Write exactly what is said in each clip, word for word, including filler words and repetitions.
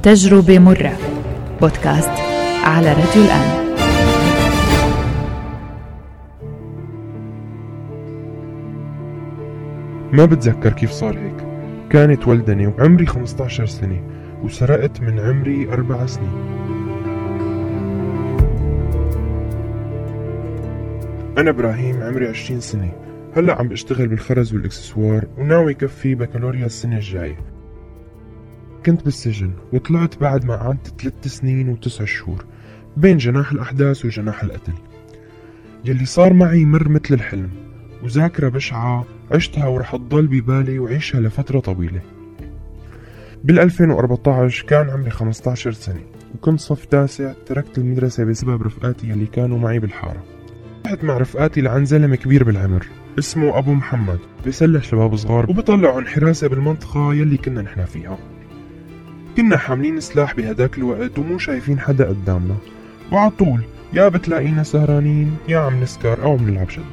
تجربة مرة، بودكاست على راديو الآن. ما بتذكر كيف صار هيك. كانت ولدني وعمري خمسة عشر سنة وسرقت من عمري أربع سنين. أنا إبراهيم عمري عشرين سنة، هلأ عم بشتغل بالخرز والإكسسوار وناوي كفي بكالوريا السنة الجاية. كنت بالسجن وطلعت بعد ما قعدت ثلاث سنين وتسع شهور بين جناح الأحداث وجناح القتل. يلي صار معي مر مثل الحلم، وذاكرة بشعة عشتها ورح تضل ببالي وعيشها لفترة طويلة. بالألفين وأربعة عشر كان عمري خمسة عشر سنة وكنت صف تاسع. تركت المدرسة بسبب رفقاتي يلي كانوا معي بالحارة. رحت مع رفقاتي لعند زلمة كبير بالعمر اسمه أبو محمد، بيسلح شباب صغار وبيطلعون حراسة بالمنطقة يلي كنا نحن فيها. كنا حاملين سلاح بهداك الوقت ومو شايفين حدا قدامنا، وعطول يا بتلاقينا سهرانين يا عم نسكر أو عم نلعب شدة.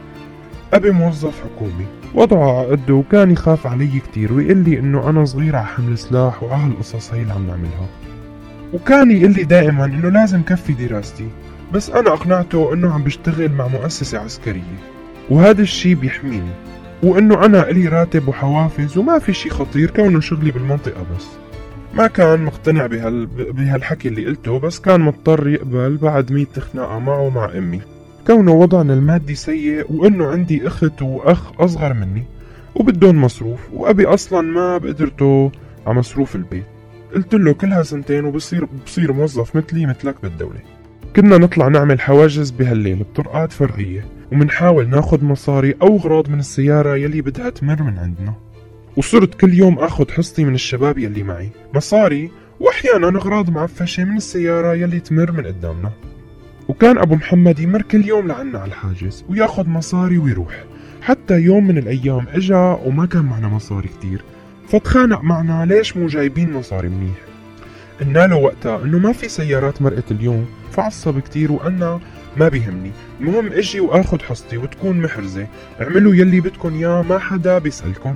أبي موظف حكومي وضعه على قده وكان يخاف علي كتير ويقول لي إنه أنا صغير على حمل سلاح وعلى هالقصص هي اللي عم نعملها، وكان يقول لي دائما إنه لازم كفي دراستي. بس أنا أقنعته إنه عم بشتغل مع مؤسسة عسكرية وهذا الشي بيحميني، وإنه أنا إلي راتب وحوافز وما في شي خطير كونه شغلي بالمنطقة. بس ما كان مقتنع بهال... بهالحكي اللي قلته، بس كان مضطر يقبل بعد مية خناقة معه ومع أمي، كونه وضعنا المادي سيء وإنه عندي أخت وأخ أصغر مني وبدون مصروف، وأبي أصلا ما بقدرته على مصروف البيت. قلت له كلها سنتين وبصير بصير موظف مثلي مثلك بالدولة. كنا نطلع نعمل حواجز بهالليل بطرقات فرعية ومنحاول ناخد مصاري أو أغراض من السيارة يلي بدها تمر من عندنا، وصرت كل يوم أخذ حصتي من الشباب يلي معي مصاري وأحيانا أغراض معفشة من السيارة يلي تمر من قدامنا. وكان أبو محمد يمر كل يوم لعنا على الحاجز وياخد مصاري ويروح. حتى يوم من الأيام إجا وما كان معنا مصاري كتير، فتخانق معنا ليش مو جايبين مصاري منيح. قلنا له وقتها إنه ما في سيارات مرقت اليوم، فعصب كتير وأنا ما بيهمني، المهم اجي وآخد حصتي وتكون محرزة، اعملوا يلي بدكن يا ما حدا بيسألكن.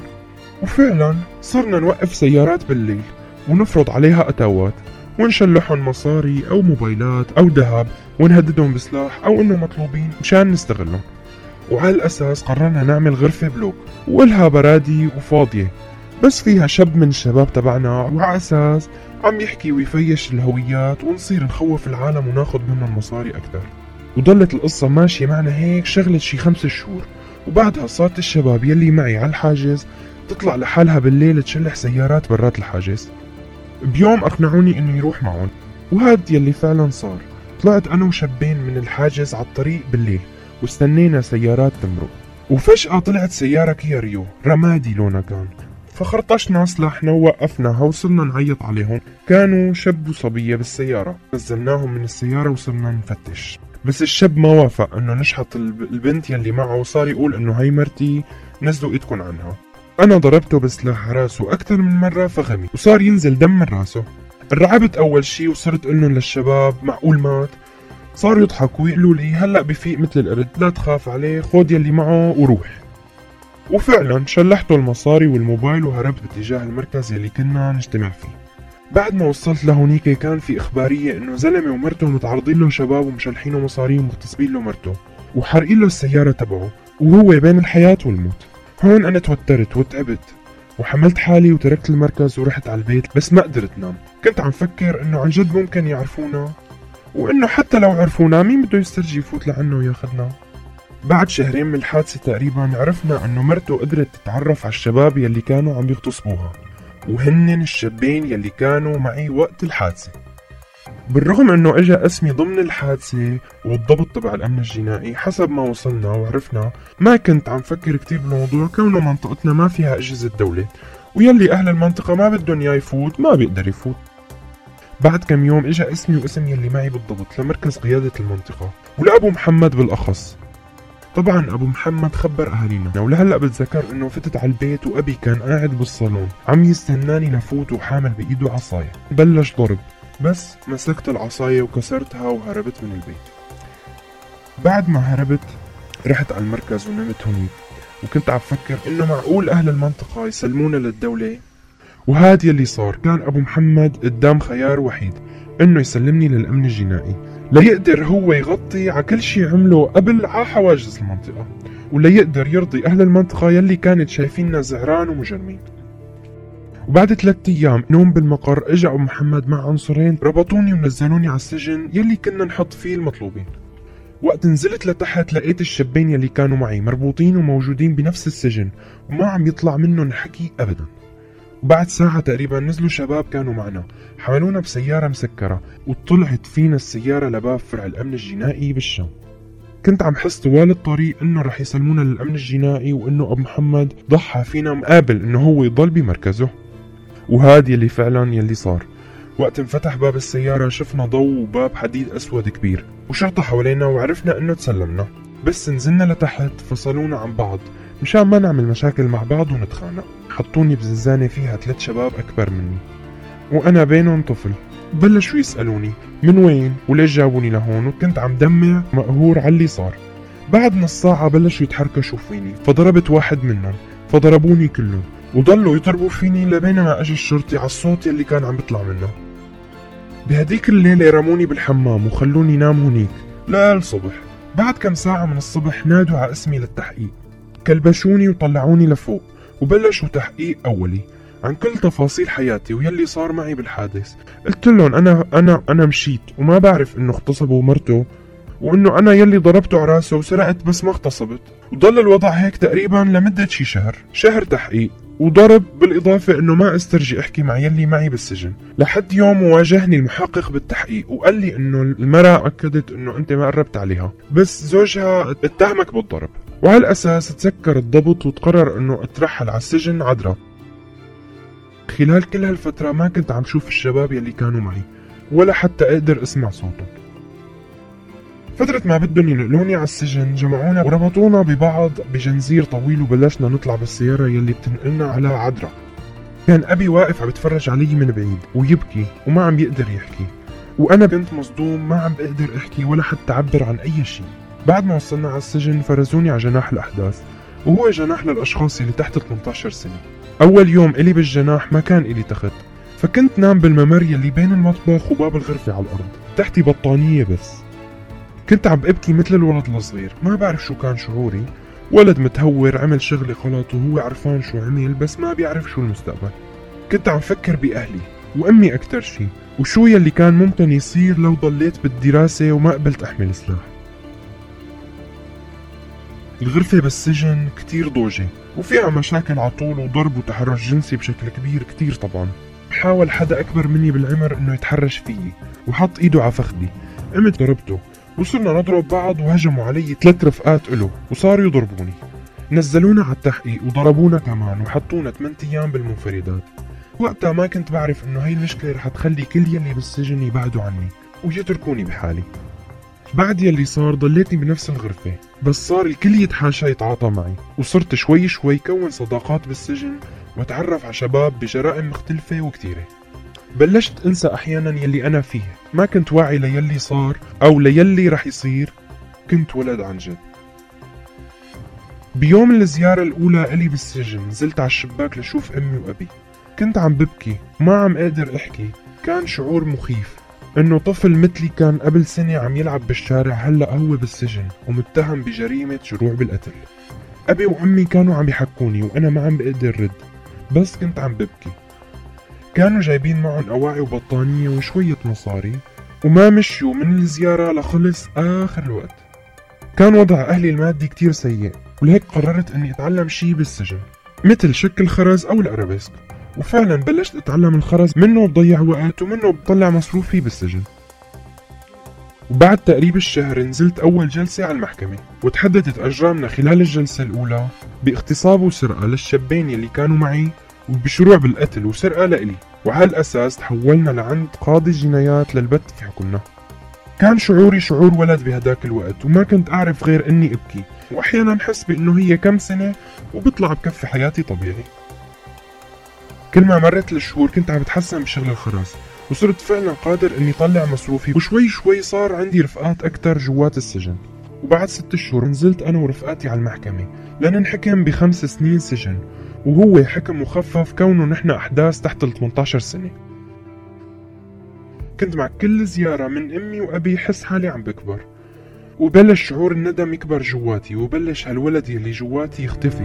وفعلا صرنا نوقف سيارات بالليل ونفرض عليها أتاوات ونشلحن مصاري أو موبايلات أو ذهب ونهددهم بسلاح أو إنه مطلوبين مشان نستغلهم. وعلى الأساس قررنا نعمل غرفة بلوك وإلها برادي وفاضية بس فيها شاب من الشباب تبعنا، وعلى أساس عم يحكي ويفيش الهويات ونصير نخوف العالم وناخد منهم مصاري أكتر. وضلت القصة ماشية معنا هيك شغلة شي خمس شهور، وبعدها صارت الشباب يلي معي على الحاجز تطلع لحالها بالليل تشلح سيارات برات الحاجز. بيوم أقنعوني إنه يروح معهم، وهاد يلي فعلا صار. طلعت أنا وشابين من الحاجز على الطريق بالليل واستنينا سيارات تمرق، وفجأة طلعت سيارة كيا ريو رمادي لونها كان، فخرطشنا سلاحنا ووقفناها وصرنا نعيط عليهم. كانوا شاب وصبية بالسيارة، نزلناهم من السيارة وصرنا نفتش، بس الشاب ما وافق إنه نشحط البنت يلي معه وصار يقول إنه هاي مرتي نزلوا إيدكن عنها. أنا ضربته بسلاح راسه أكثر من مرة فغمي وصار ينزل دم من راسه. رعبت أول شي وصرت قلن للشباب معقول مات. صاروا يضحكوا ويقولوا لي هلأ بفيق مثل القرد، لا تخاف عليه، خود يلي معه وروح. وفعلا شلحته المصاري والموبايل وهربت باتجاه المركز يلي كنا نجتمع فيه. بعد ما وصلت لهونيك كان في إخبارية إنه زلمة ومرته متعرضين له شباب ومشلحينه مصاري ومغتصبين له مرته وحرقين له السيارة تبعه وهو بين الحياة والموت. هون أنا توترت وتعبت وحملت حالي وتركت المركز ورحت على البيت، بس ما قدرت نام. كنت عم فكر إنه عن جد ممكن يعرفونا، وإنه حتى لو عرفونا مين بده يسترجي يفوت لعنه وياخدنا. بعد شهرين من الحادثة تقريبا عرفنا إنه مرته قدرت تتعرف على الشباب يلي كانوا عم يغتصبوها، وهنن الشابين يلي كانوا معي وقت الحادثة. بالرغم انه اجا اسمي ضمن الحادثة والضبط تبع الامن الجنائي حسب ما وصلنا وعرفنا، ما كنت عم فكر كتير بالموضوع كونه منطقتنا ما فيها اجهزة دولة، ويلي اهل المنطقة ما بدهم اياه يفوت ما بيقدر يفوت. بعد كم يوم اجا اسمي واسم يلي معي بالضبط لمركز قيادة المنطقة ولأبو محمد بالاخص. طبعا ابو محمد خبر اهالينا، ولهلا بتذكر انه فتت على البيت وابي كان قاعد بالصالون عم يستناني لفوت وحامل بايده عصاية. بلش ضرب، بس مسكت العصاية وكسرتها وهربت من البيت. بعد ما هربت رحت على المركز ونمت هونيك، وكنت عم فكر انه معقول اهل المنطقة يسلمونا للدولة، وهاد يلي صار. كان أبو محمد قدام خيار وحيد، إنه يسلمني للأمن الجنائي ليقدر هو يغطي على كل شي عمله قبل على حواجز المنطقة، وليقدر يرضي أهل المنطقة يلي كانت شايفيننا زعران ومجرمين. وبعد ثلاثة أيام نوم بالمقر اجى أبو محمد مع عنصرين ربطوني ونزلوني على السجن يلي كنا نحط فيه المطلوبين. وقت نزلت لتحت لقيت الشابين يلي كانوا معي مربوطين وموجودين بنفس السجن وما عم يطلع منهم حكي أبدا. وبعد ساعة تقريبا نزلوا شباب كانوا معنا، حملونا بسيارة مسكرة وطلعت فينا السيارة لباب فرع الأمن الجنائي بالشام. كنت عم حس طوال الطريق انه رح يسلمونا للأمن الجنائي وانه أبو محمد ضحى فينا مقابل انه هو يضل بمركزه. وهاد يلي فعلا يلي صار. وقت انفتح باب السيارة شفنا ضوء وباب حديد أسود كبير وشرطة حوالينا وعرفنا انه تسلمنا، بس نزلنا لتحت فصلونا عن بعض مشان ما نعمل مشاكل مع بعض ونتخانق. حطوني بزنزانة فيها ثلاث شباب أكبر مني وأنا بينهم طفل. بلشوا يسألوني من وين وليش جابوني لهون، وكنت عم دمع مقهور على اللي صار. بعد نص ساعة بلشوا يتحركشوا فيني فضربت واحد منهم فضربوني كلهم وضلوا يضربوا فيني لبينما اجى الشرطي على الصوت اللي كان عم بيطلع منه. بهديك الليلة رموني بالحمام وخلوني نام هنيك للصبح. بعد كم ساعة من الصبح نادوا على اسمي للتحقيق، كلبشوني وطلعوني لفوق وبلشوا تحقيق أولي عن كل تفاصيل حياتي ويلي صار معي بالحادث. قلت لهم أنا أنا أنا مشيت وما بعرف إنه اغتصبوا مرته وإنه أنا يلي ضربته على راسه وسرقت بس ما اغتصبت. وضل الوضع هيك تقريبا لمدة شي شهر شهر تحقيق وضرب، بالإضافة إنه ما استرجي أحكي مع يلي معي بالسجن لحد يوم واجهني المحقق بالتحقيق وقال لي إنه المرأة أكدت إنه أنت ما قربت عليها بس زوجها اتهمك بالضرب، وعلى الأساس تسكر الضبط وتقرر إنه اترحل على السجن عذرا. خلال كل هالفترة ما كنت عم شوف الشباب يلي كانوا معي ولا حتى أقدر أسمع صوتهم. فترة ما بدهم ينقلوني على السجن جمعونا وربطونا ببعض بجنزير طويل وبلشنا نطلع بالسيارة يلي بتنقلنا على عذرا. كان أبي واقف عم بتفرج علي من بعيد ويبكي وما عم يقدر يحكي، وأنا كنت مصدوم ما عم بقدر أحكي ولا حتى أعبر عن أي شيء. بعد ما وصلنا على السجن فرزوني على جناح الأحداث، وهو جناح للأشخاص اللي تحت ثمانية عشر سنة. أول يوم إلي بالجناح ما كان إلي تخت، فكنت نام بالممر يلي بين المطبخ وباب الغرفة على الأرض، تحتي بطانية بس. كنت عم أبكي مثل الولد الصغير، ما بعرف شو كان شعوري. ولد متهور عمل شغلي غلط وهو عرفان شو عمل بس ما بيعرف شو المستقبل. كنت عم فكر بأهلي وأمي أكتر شي، وشو يلي كان ممكن يصير لو ضليت بالدراسة وما قبلت أحمل سلاح. الغرفة بالسجن كتير ضوجة وفيها مشاكل عطول وضرب وتحرش جنسي بشكل كبير كتير. طبعا حاول حدا أكبر مني بالعمر إنه يتحرش فيي وحط إيده على فخدي، قمت ضربته وصرنا نضرب بعض وهجموا علي ثلاث رفقات إله وصاروا يضربوني. نزلونا على التحقيق وضربونا كمان وحطونا ثمانية أيام بالمنفردات. وقتها ما كنت بعرف إنه هاي المشكلة رح تخلي كل يلي بالسجن يبعدوا عني ويتركوني بحالي. بعد يلي صار ضليتني بنفس الغرفة، بس صار الكل يتحاشى يتعاطى معي وصرت شوي شوي كون صداقات بالسجن واتعرف على شباب بجرائم مختلفة وكتيرة. بلشت انسى احيانا يلي انا فيه، ما كنت واعي ليلي صار او ليلي رح يصير. كنت ولد عن جد. بيوم الزيارة الاولى الي بالسجن نزلت على الشباك لشوف امي وابي. كنت عم ببكي وما عم اقدر احكي. كان شعور مخيف انه طفل مثلي كان قبل سنة عم يلعب بالشارع هلأ هو بالسجن ومتهم بجريمة شروع بالقتل. ابي وامي كانوا عم يحكوني وانا ما عم بقدر رد، بس كنت عم ببكي. كانوا جايبين معهم أواعي وبطانية وشوية مصاري وما مشيوا من الزيارة لخلص آخر الوقت. كان وضع أهلي المادي كتير سيء، ولهيك قررت أني أتعلم شي بالسجن مثل شكل خرز أو الأرابيسك، وفعلا بلشت أتعلم الخرز، منه بضيع وقت ومنه بطلع مصروفي بالسجن. وبعد تقريب الشهر نزلت أول جلسة على المحكمة، وتحددت أجرامنا خلال الجلسة الأولى باغتصاب وسرقة للشابين يلي كانوا معي وبشروع بالقتل وسرقة لإلي، وعلى الأساس تحولنا لعند قاضي الجنايات للبت في حكمنا. كان شعوري شعور ولد بهداك الوقت وما كنت أعرف غير أني أبكي، وأحيانا حس بأنه هي كم سنة وبطلع بكفي حياتي طبيعي. كل ما مرت الشهور كنت عم بتحسن بشغل الخرز وصرت فعلا قادر أني طلع مصروفي، وشوي شوي صار عندي رفقات أكتر جوات السجن. وبعد ست شهور نزلت أنا ورفقاتي على المحكمة لننحكم بخمس سنين سجن، وهو حكم مخفف كونه نحن أحداث تحت ال ثمانية عشر سنة. كنت مع كل زيارة من أمي وأبي حس حالي عم بكبر، وبلش شعور الندم يكبر جواتي، وبلش هالولد يلي جواتي يختفي.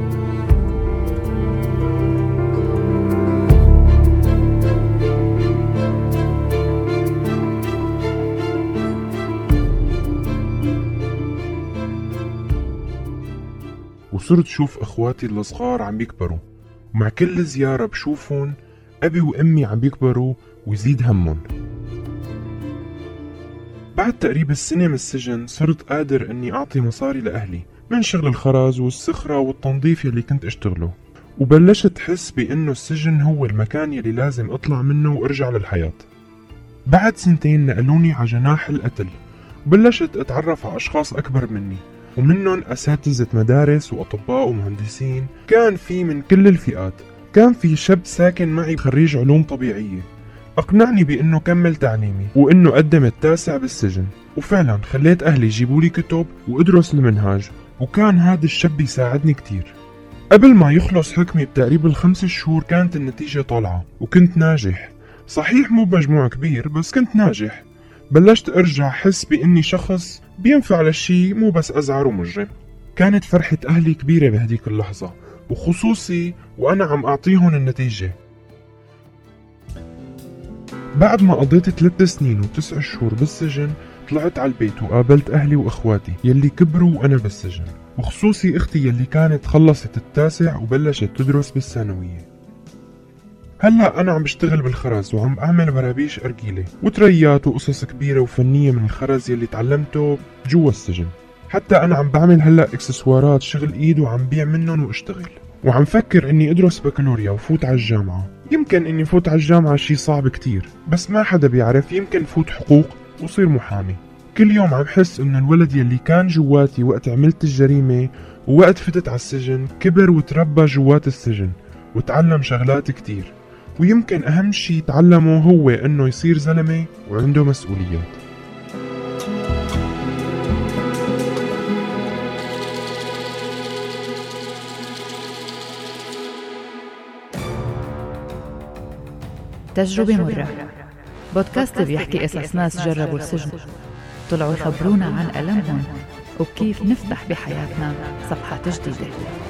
وصرت شوف أخواتي الصغار عم يكبروا، ومع كل زيارة بشوفهم أبي وأمي عم يكبروا ويزيد همهم. بعد تقريبا السنة من السجن صرت قادر أني أعطي مصاري لأهلي من شغل الخرز والسخرة والتنظيف يلي كنت أشتغله، وبلشت حس بأنه السجن هو المكان يلي لازم أطلع منه وأرجع للحياة. بعد سنتين نقلوني على جناح القتل، وبلشت أتعرف على أشخاص أكبر مني، ومنهم أساتذة مدارس وأطباء ومهندسين. كان في من كل الفئات. كان في شاب ساكن معي خريج علوم طبيعية أقنعني بأنه كمل تعليمي وأنه قدم التاسع بالسجن، وفعلا خليت أهلي يجيبوا لي كتب وأدرس المنهاج، وكان هذا الشاب يساعدني كتير. قبل ما يخلص حكمي بتقريبا خمس شهور كانت النتيجة طالعة وكنت ناجح، صحيح مو بمجموع كبير بس كنت ناجح. بلشت أرجع حس بأني شخص بينفع للشي مو بس أزعر ومجرم. كانت فرحة أهلي كبيرة بهديك اللحظة، وخصوصي وأنا عم أعطيهم النتيجة. بعد ما قضيت ثلاث سنين وتسع شهور بالسجن طلعت على البيت وقابلت أهلي وأخواتي يلي كبروا وأنا بالسجن، وخصوصي أختي يلي كانت خلصت التاسع وبلشت تدرس بالثانوية. هلأ أنا عم بشتغل بالخرز وعم أعمل برابيش أرجيلة وتريات وقصص كبيرة وفنية من الخرز يلي تعلمته جوا السجن. حتى أنا عم بعمل هلأ إكسسوارات شغل إيد وعم بيع منهم واشتغل، وعم فكر إني أدرس بكالوريا وفوت على الجامعة. يمكن إني فوت على الجامعة شي صعب كتير، بس ما حدا بيعرف، يمكن فوت حقوق وصير محامي. كل يوم عم حس إن الولد يلي كان جواتي وقت عملت الجريمة ووقت فتت على السجن كبر وتربى جوات السجن وتعلم شغلات كتير، ويمكن أهم شي تعلمه هو إنه يصير زلمة وعنده مسؤوليات. تجربة مرة، بودكاست بيحكي قصص ناس جربوا السجن، طلعوا يخبرونا عن ألمهم وكيف نفتح بحياتنا صفحات جديدة.